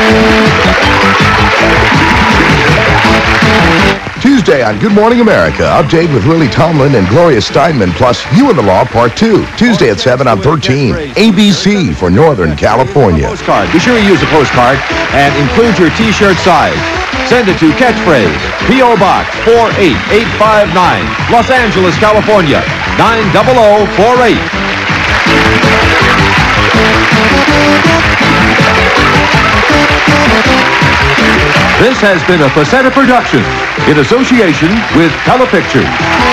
Tuesday on Good Morning America, update with Lily Tomlin and Gloria Steinman, plus You and the Law Part 2. Tuesday at 7 on 13. ABC for Northern California. Postcard. Be sure you use a postcard and include your T-shirt size. Send it to Catchphrase, P.O. Box 48859, Los Angeles, California, 90048. This has been a Facetta production in association with Telepictures.